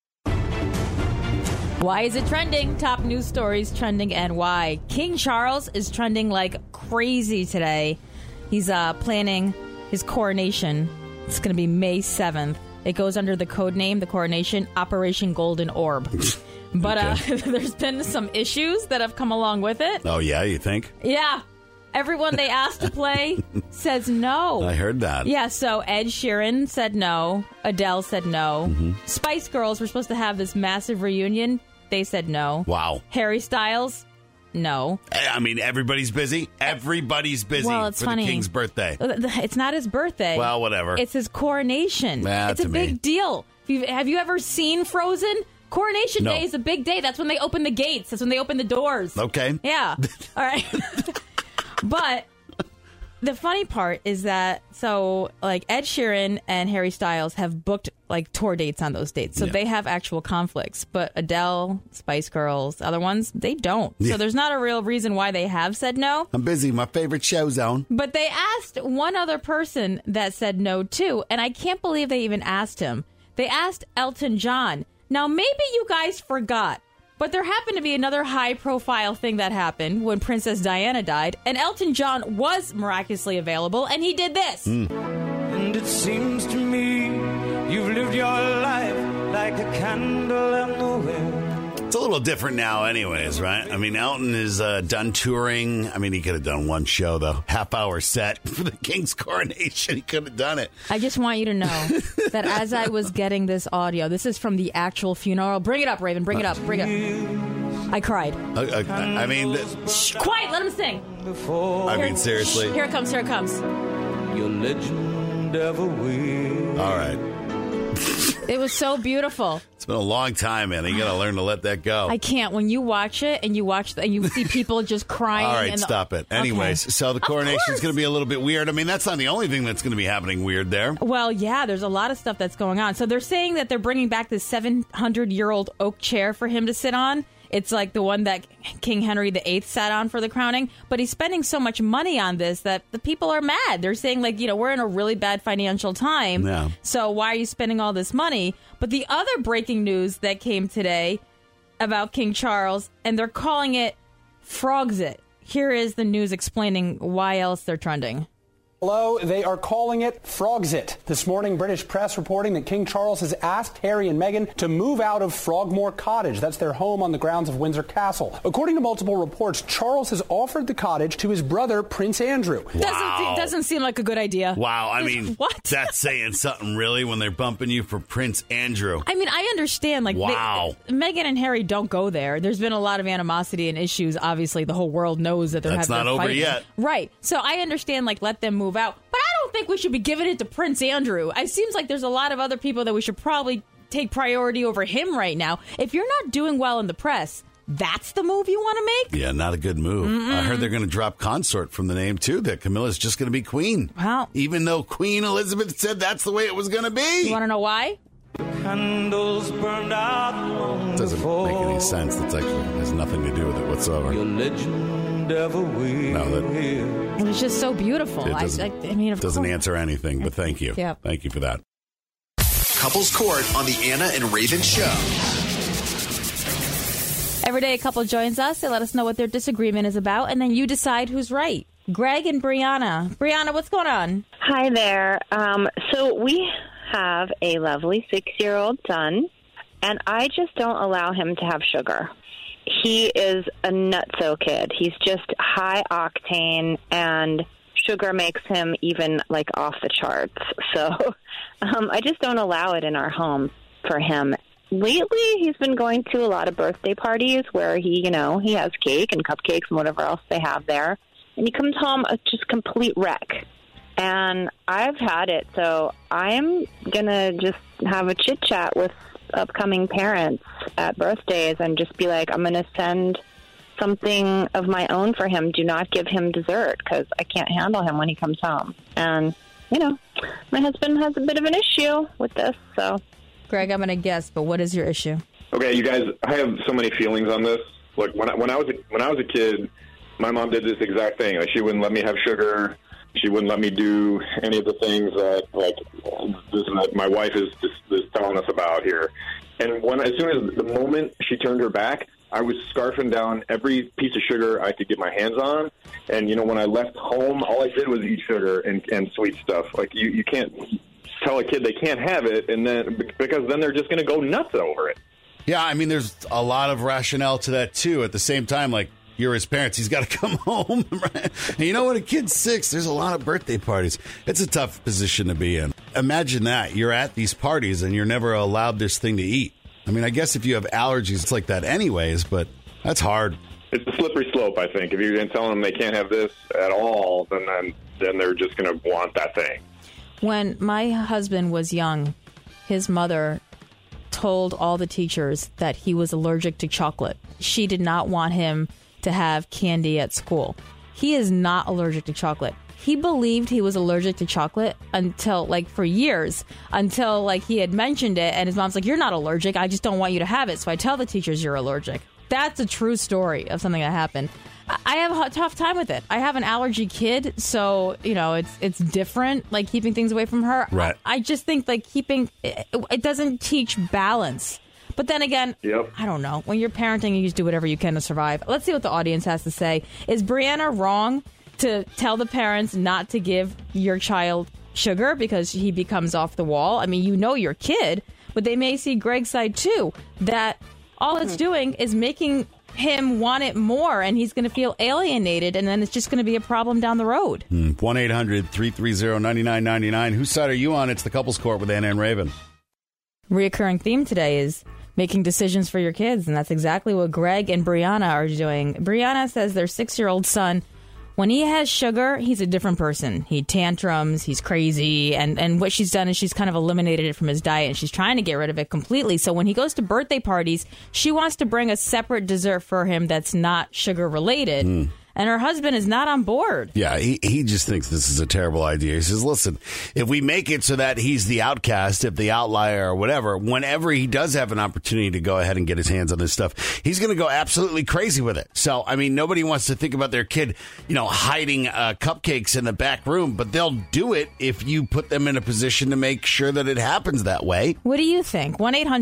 Why is it trending? Top news stories trending and why. King Charles is trending like crazy today. He's planning his coronation. It's going to be May 7th. It goes under the code name, the coronation, Operation Golden Orb. But there's been some issues that have come along with it. Oh, yeah, you think? Yeah. Everyone they asked to play says no. I heard that. Yeah, so Ed Sheeran said no. Adele said no. Mm-hmm. Spice Girls were supposed to have this massive reunion. They said no. Wow. Harry Styles, no. I mean, everybody's busy. Everybody's busy for the king's birthday. It's not his birthday. Well, whatever. It's his coronation. It's a big deal. Have you ever seen Frozen? Coronation Day is a big day. That's when they open the gates. That's when they open the doors. Okay. Yeah. All right. But The funny part is that, like, Ed Sheeran and Harry Styles have booked, like, tour dates on those dates. So they have actual conflicts. But Adele, Spice Girls, other ones, they don't. Yeah. So there's not a real reason why they have said no. I'm busy. My favorite show's on. But they asked one other person that said no, too. And I can't believe they even asked him. They asked Elton John. Now, maybe you guys forgot. But there happened to be another high-profile thing that happened when Princess Diana died, and Elton John was miraculously available, and he did this. And it seems to me you've lived your life like a candle in the wind. It's a little different now anyways, right? I mean, Elton is done touring. I mean, he could have done one show, though. Half-hour set for the King's coronation. He could have done it. I just want you to know that as I was getting this audio, this is from the actual funeral. Bring it up, Raven. Bring it up. Bring it up. I cried. I mean... Shh, quiet. Let him sing. I mean, seriously. Here it comes. Here it comes. Your legend ever will. All right. It was so beautiful. It's been a long time, man. You got to learn to let that go. I can't. When you watch it and you see people just crying. All right, stop it. Anyways, so the coronation is going to be a little bit weird. I mean, that's not the only thing that's going to be happening weird there. Well, yeah, there's a lot of stuff that's going on. So they're saying that they're bringing back this 700-year-old oak chair for him to sit on. It's like the one that King Henry VIII sat on for the crowning. But he's spending so much money on this that the people are mad. They're saying, like, we're in a really bad financial time. Yeah. So why are you spending all this money? But the other breaking news that came today about King Charles, and they're calling it Frogxit. Here is the news explaining why else they're trending. Hello, they are calling it Frogxit. This morning, British press reporting that King Charles has asked Harry and Meghan to move out of Frogmore Cottage. That's their home on the grounds of Windsor Castle. According to multiple reports, Charles has offered the cottage to his brother, Prince Andrew. Wow. Doesn't seem like a good idea. Wow, I mean, what? That's saying something really when they're bumping you for Prince Andrew. I mean, I understand, like, wow. Meghan and Harry don't go there. There's been a lot of animosity and issues. Obviously, the whole world knows that they're That's not over fighting. yet. Right. So I understand, like, let them move out. But I don't think we should be giving it to Prince Andrew. It seems like there's a lot of other people that we should probably take priority over him right now. If you're not doing well in the press, that's the move you want to make? Yeah, not a good move. I heard they're going to drop consort from the name, too, that Camilla's just going to be queen. Wow. Even though Queen Elizabeth said that's the way it was going to be. You want to know why? Candles burned out. Doesn't make any sense. That actually has nothing to do with it whatsoever. Your legend ever will. It was just so beautiful. It mean, it doesn't answer anything, but thank you. Yeah. Thank you for that. Couples Court on the Anna and Raven Show. Every day a couple joins us. They let us know what their disagreement is about, and then you decide who's right. Greg and Brianna. Brianna, what's going on? Hi there. So we have a lovely 6-year-old son, and I just don't allow him to have sugar. He is a nutso kid. He's just high octane, and sugar makes him even, like, off the charts. So I just don't allow it in our home for him. Lately, he's been going to a lot of birthday parties where he has cake and cupcakes and whatever else they have there. And he comes home a just complete wreck. And I've had it, so I'm going to just have a chit-chat with upcoming parents at birthdays and just be like, I'm going to send something of my own for him. Do not give him dessert because I can't handle him when he comes home. And, my husband has a bit of an issue with this, so... Greg, I'm going to guess, but what is your issue? Okay, you guys, I have so many feelings on this. Look, when I was a kid, my mom did this exact thing. Like, she wouldn't let me have sugar. She wouldn't let me do any of the things that my wife is telling us about here. And as soon as the moment she turned her back, I was scarfing down every piece of sugar I could get my hands on. And when I left home, all I did was eat sugar and sweet stuff. Like you can't tell a kid they can't have it, and then because then they're just going to go nuts over it. Yeah, I mean, there's a lot of rationale to that too. At the same time, like, you're his parents, he's got to come home, right? And you know what? A kid's 6. There's a lot of birthday parties. It's a tough position to be in. Imagine that you're at these parties and you're never allowed this thing to eat. I mean, I guess if you have allergies, it's like that anyways, but that's hard. It's a slippery slope, I think. If you're telling them they can't have this at all, then they're just going to want that thing. When my husband was young, his mother told all the teachers that he was allergic to chocolate. She did not want him to have candy at school. He is not allergic to chocolate. he believed he was allergic to chocolate until, like, for years, until, like, he had mentioned it, and his mom's like, you're not allergic, I just don't want you to have it, so I tell the teachers you're allergic. That's a true story of something that happened. I have a tough time with it. I have an allergy kid, so, you know, it's different, like, keeping things away from her. Right. I just think, like, it doesn't teach balance. But then again, I don't know. When you're parenting, you just do whatever you can to survive. Let's see what the audience has to say. Is Brianna wrong to tell the parents not to give your child sugar because he becomes off the wall? I mean, you know your kid, but they may see Greg's side too, that all it's doing is making him want it more, and he's going to feel alienated, and then it's just going to be a problem down the road. 1-800-330-9999. Whose side are you on? It's the Couples Court with Anna and Raven. Reoccurring theme today is making decisions for your kids, and that's exactly what Greg and Brianna are doing. Brianna says their 6-year-old son, when he has sugar, he's a different person. He tantrums, he's crazy, and what she's done is she's kind of eliminated it from his diet, and she's trying to get rid of it completely. So when he goes to birthday parties, she wants to bring a separate dessert for him that's not sugar-related. And her husband is not on board. Yeah, he just thinks this is a terrible idea. He says, listen, if we make it so that he's the outcast, if the outlier or whatever, whenever he does have an opportunity to go ahead and get his hands on this stuff, he's going to go absolutely crazy with it. So, I mean, nobody wants to think about their kid, you know, hiding cupcakes in the back room, but they'll do it if you put them in a position to make sure that it happens that way. What do you think?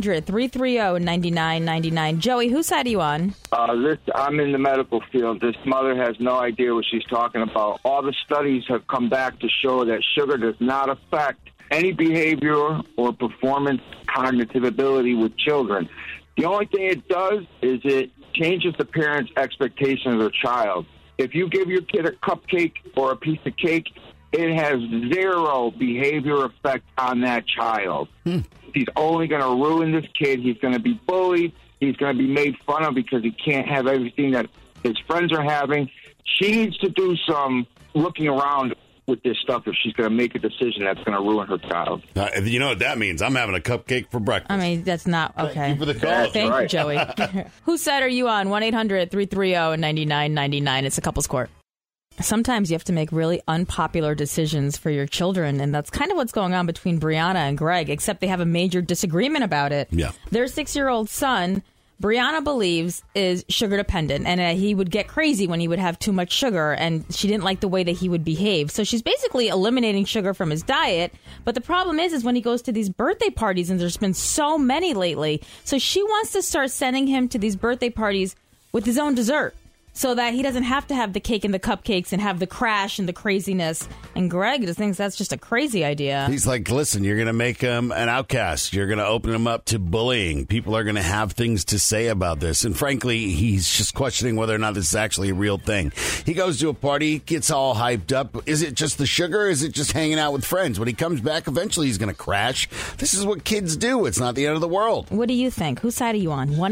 1-800-330-9999. Joey, whose side are you on? I'm in the medical field. This mother has no idea what she's talking about. All the studies have come back to show that sugar does not affect any behavior or performance cognitive ability with children. The only thing it does is it changes the parent's expectation of their child. If you give your kid a cupcake or a piece of cake, it has zero behavior effect on that child. He's only going to ruin this kid. He's going to be bullied. He's going to be made fun of because he can't have everything that his friends are having. She needs to do some looking around with this stuff if she's going to make a decision that's going to ruin her child. You know what that means? I'm having a cupcake for breakfast. I mean, that's not okay. Thank you for the call. Thank you, Joey. Whose side are you on? 1-800-330-9999. It's a Couples Court. Sometimes you have to make really unpopular decisions for your children, and that's kind of what's going on between Brianna and Greg, except they have a major disagreement about it. Yeah. Their 6-year-old son, Brianna believes, is sugar dependent, and he would get crazy when he would have too much sugar, and she didn't like the way that he would behave. So she's basically eliminating sugar from his diet, but the problem is when he goes to these birthday parties, and there's been so many lately, so she wants to start sending him to these birthday parties with his own dessert, so that he doesn't have to have the cake and the cupcakes and have the crash and the craziness. And Greg just thinks that's just a crazy idea. He's like, listen, you're going to make him an outcast. You're going to open him up to bullying. People are going to have things to say about this. And frankly, he's just questioning whether or not this is actually a real thing. He goes to a party, gets all hyped up. Is it just the sugar? Or is it just hanging out with friends? When he comes back, eventually he's going to crash. This is what kids do. It's not the end of the world. What do you think? Whose side are you on?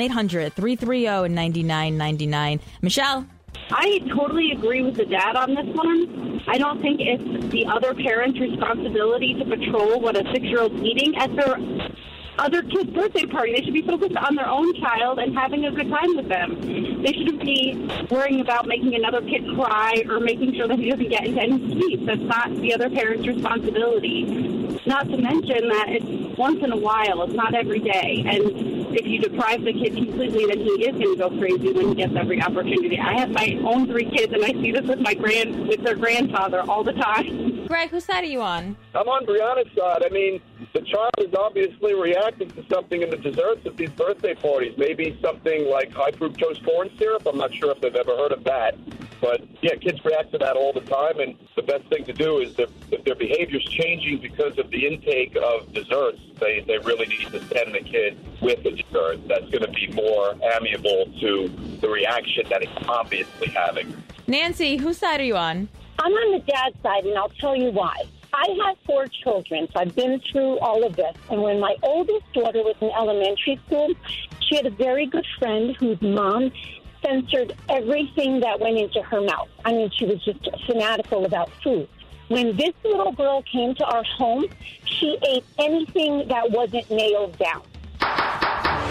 1-800-330-9999. Michelle? I totally agree with the dad on this one. I don't think it's the other parent's responsibility to patrol what a 6-year-old's eating at their other kid's birthday party. They should be focused on their own child and having a good time with them. They shouldn't be worrying about making another kid cry or making sure that he doesn't get into any sweets. That's not the other parent's responsibility. Not to mention that it's once in a while. It's not every day. And if you deprive the kid completely, then he is going to go crazy when he gets every opportunity. I have my own 3 kids, and I see this with with their grandfather all the time. Greg, whose side are you on? I'm on Brianna's side. I mean, the child is obviously reacting to something in the desserts at these birthday parties. Maybe something like high fructose corn syrup. I'm not sure if they've ever heard of that. But, yeah, kids react to that all the time, and the best thing to do is if their behavior's changing because of the intake of desserts, they really need to send the kid with a dessert that's going to be more amiable to the reaction that he's obviously having. Nancy, whose side are you on? I'm on the dad's side, and I'll tell you why. I have 4 children, so I've been through all of this. And when my oldest daughter was in elementary school, she had a very good friend whose mom censored everything that went into her mouth. I mean, she was just fanatical about food. When this little girl came to our home, she ate anything that wasn't nailed down. The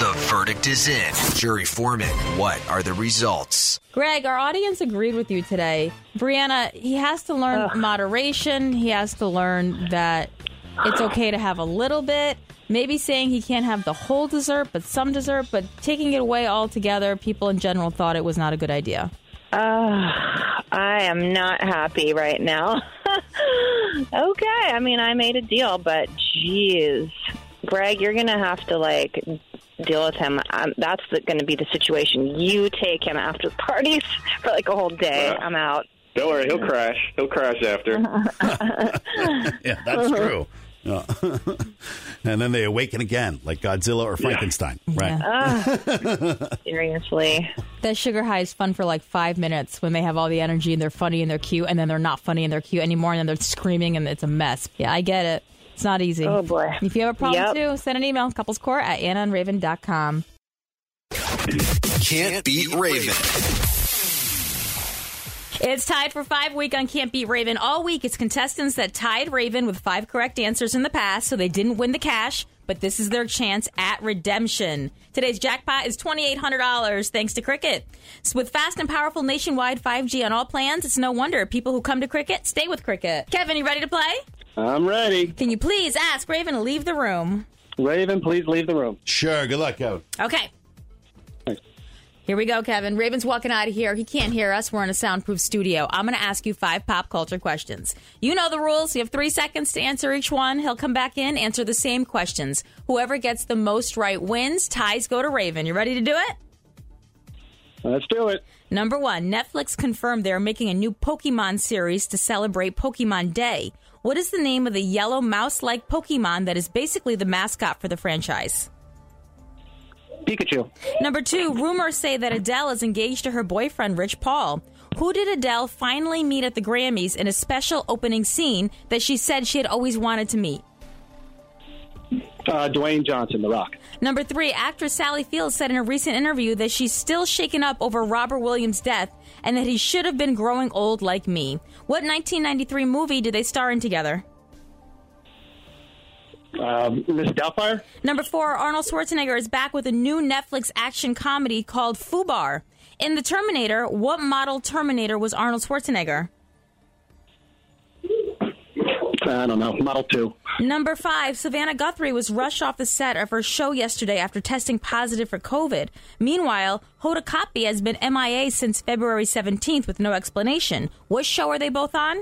The verdict is in. Jury foreman, what are the results? Greg, our audience agreed with you today. Brianna, he has to learn moderation. He has to learn that it's okay to have a little bit. Maybe saying he can't have the whole dessert, but some dessert, but taking it away altogether, people in general thought it was not a good idea. I am not happy right now. Okay, I mean, I made a deal, but geez. Greg, you're going to have to, deal with him. That's going to be the situation. You take him after parties for, a whole day. I'm out. Don't worry, he'll crash. He'll crash after. Yeah, that's true. And then they awaken again, like Godzilla or Frankenstein. Yeah. Right. Seriously. That sugar high is fun for 5 minutes when they have all the energy and they're funny and they're cute, and then they're not funny and they're cute anymore, and then they're screaming and it's a mess. Yeah, I get it. It's not easy. Oh, boy. If you have a problem, too, send an email, couplescourt@annaandraven.com. Can't beat Raven. It's tied for 5 week on Can't Beat Raven. All week, it's contestants that tied Raven with 5 correct answers in the past, so they didn't win the cash, but this is their chance at redemption. Today's jackpot is $2,800 thanks to Cricket. So with fast and powerful nationwide 5G on all plans, it's no wonder people who come to Cricket stay with Cricket. Kevin, you ready to play? I'm ready. Can you please ask Raven to leave the room? Raven, please leave the room. Sure. Good luck, Kevin. Okay. Thanks. Here we go, Kevin. Raven's walking out of here. He can't hear us. We're in a soundproof studio. I'm going to ask you 5 pop culture questions. You know the rules. You have 3 seconds to answer each one. He'll come back in, answer the same questions. Whoever gets the most right wins. Ties go to Raven. You ready to do it? Let's do it. Number 1, Netflix confirmed they're making a new Pokemon series to celebrate Pokemon Day. What is the name of the yellow mouse-like Pokemon that is basically the mascot for the franchise? Pikachu. Number 2, rumors say that Adele is engaged to her boyfriend, Rich Paul. Who did Adele finally meet at the Grammys in a special opening scene that she said she had always wanted to meet? Dwayne Johnson, The Rock. Number 3, actress Sally Fields said in a recent interview that she's still shaken up over Robert Williams' death and that he should have been growing old like me. What 1993 movie did they star in together? Miss Doubtfire. Number 4, Arnold Schwarzenegger is back with a new Netflix action comedy called Fubar. In The Terminator, what model Terminator was Arnold Schwarzenegger? I don't know. Model 2. Number 5, Savannah Guthrie was rushed off the set of her show yesterday after testing positive for COVID. Meanwhile, Hoda Kotb has been MIA since February 17th with no explanation. What show are they both on?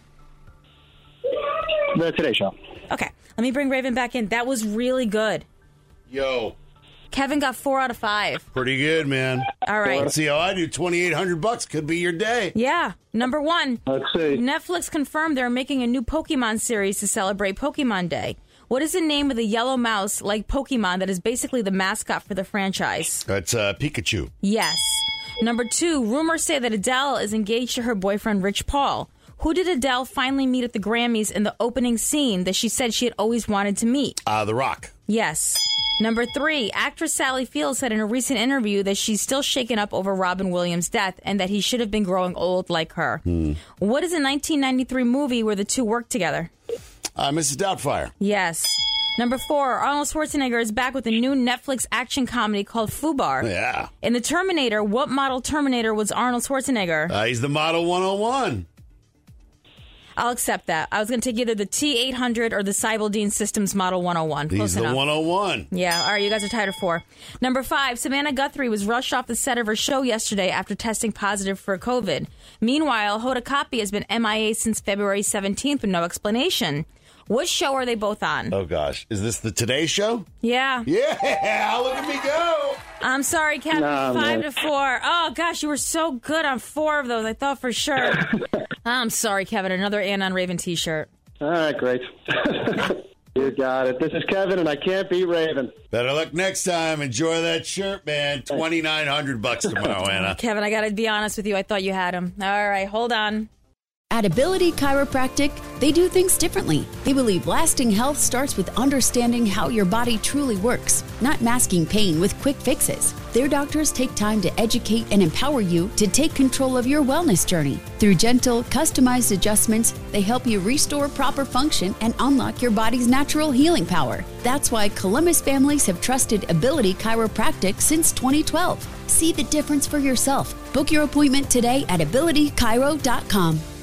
The Today Show. Okay, let me bring Raven back in. That was really good. Yo. Kevin got 4 out of 5. Pretty good, man. All right. Let's see how I do. $2,800 could be your day. Yeah. Number 1. Let's see. Netflix confirmed they're making a new Pokemon series to celebrate Pokemon Day. What is the name of the yellow mouse like Pokemon that is basically the mascot for the franchise? That's Pikachu. Yes. Number 2. Rumors say that Adele is engaged to her boyfriend, Rich Paul. Who did Adele finally meet at the Grammys in the opening scene that she said she had always wanted to meet? The Rock. Yes. Number 3, actress Sally Fields said in a recent interview that she's still shaken up over Robin Williams' death and that he should have been growing old like her. What is a 1993 movie where the two worked together? Mrs. Doubtfire. Yes. Number 4, Arnold Schwarzenegger is back with a new Netflix action comedy called Fubar. Yeah. In The Terminator, what model Terminator was Arnold Schwarzenegger? He's the Model 101. I'll accept that. I was going to take either the T-800 or the Cybeldine Systems Model 101. Close He's enough. the 101. Yeah, all right, you guys are tied at 4. Number 5, Savannah Guthrie was rushed off the set of her show yesterday after testing positive for COVID. Meanwhile, Hoda Kotb has been MIA since February 17th with no explanation. What show are they both on? Oh, gosh. Is this the Today Show? Yeah. Yeah, look at me go. I'm sorry, Kevin. 5 to 4. Oh, gosh, you were so good on 4 of those. I thought for sure. I'm sorry, Kevin. Another Anna and Raven t-shirt. All right, great. You got it. This is Kevin, and I can't beat Raven. Better luck next time. Enjoy that shirt, man. $2,900 tomorrow, Anna. Kevin, I got to be honest with you. I thought you had him. All right, hold on. At Ability Chiropractic, they do things differently. They believe lasting health starts with understanding how your body truly works, not masking pain with quick fixes. Their doctors take time to educate and empower you to take control of your wellness journey. Through gentle, customized adjustments, they help you restore proper function and unlock your body's natural healing power. That's why Columbus families have trusted Ability Chiropractic since 2012. See the difference for yourself. Book your appointment today at abilitychiro.com.